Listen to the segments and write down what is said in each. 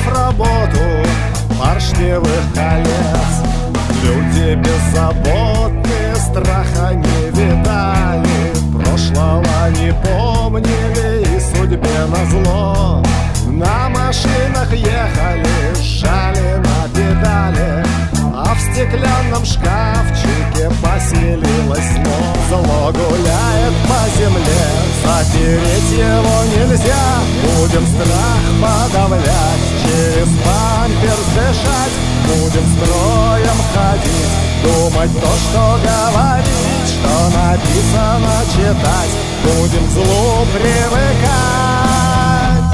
работу поршневых колец. Люди беззаботные страха не видали, прошлого не помнили и судьбе назло. На машинах ехали, сжали на педали, а в стеклянном шкафчике поселилось зло. Зло гуляет по земле, запереть его нельзя. Будем страх подавлять, через памперс дышать. Будем строем ходить, думать то, что говорить, что написано читать. Будем к злу привыкать.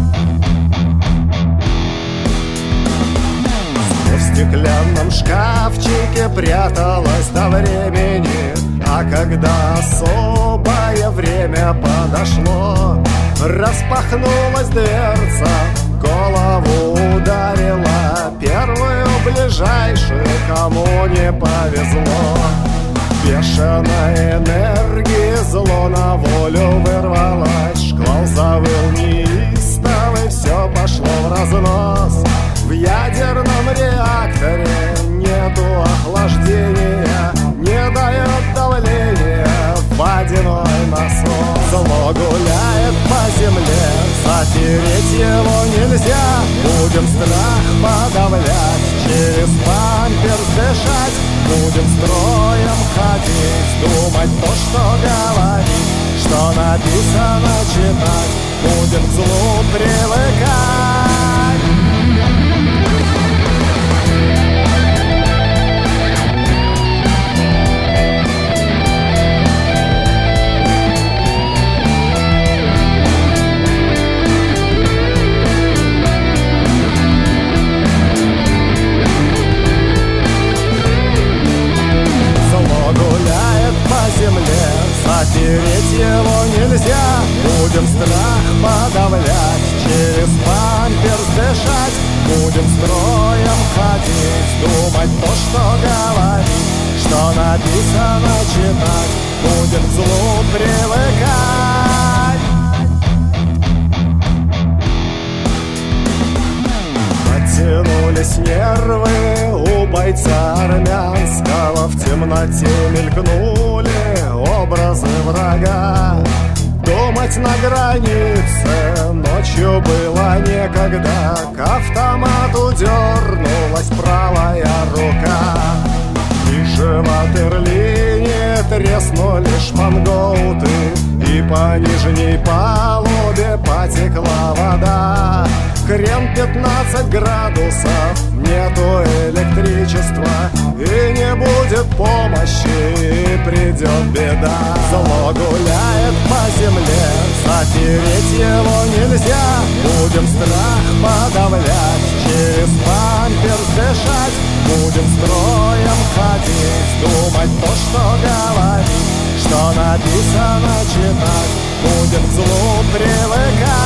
В стеклянном шкафчике пряталась до времени, а когда особое время подошло, распахнулась дверца, голову ударила первую ближайшую, кому не повезло. Бешеной энергии зло на волю вырвалось, шквал завыл неистовый, все пошло в разнос. В ядерном реакторе нету охлаждения, не дает давления водяной насос. Зло гуляет по земле, запереть его нельзя. Будем страх подавлять, через памперс дышать. Будем строем ходить, думать то, что говорить, что написано читать. Будем к злу привыкать. Земле, запереть его нельзя. Будем страх подавлять, через памперс дышать. Будем строем ходить, думать то, что говорить, что написано читать. Будем к злу привыкать. Подтянулись нервы у бойца армянского, в темноте мелькнули образы врага. Думать на границе ночью было некогда, к автомату дернулась правая рука. Ниже в Ватерлине треснули шпангоуты, и по нижней палубе потекла вода. Крен 15 градусов, нету электричества, и не будет помощи, и придет беда. Зло гуляет по земле, запереть его нельзя. Будем страх подавлять, через памперс дышать. Будем строем ходить, думать то, что говорить, что написано читать. Будем к злу привыкать.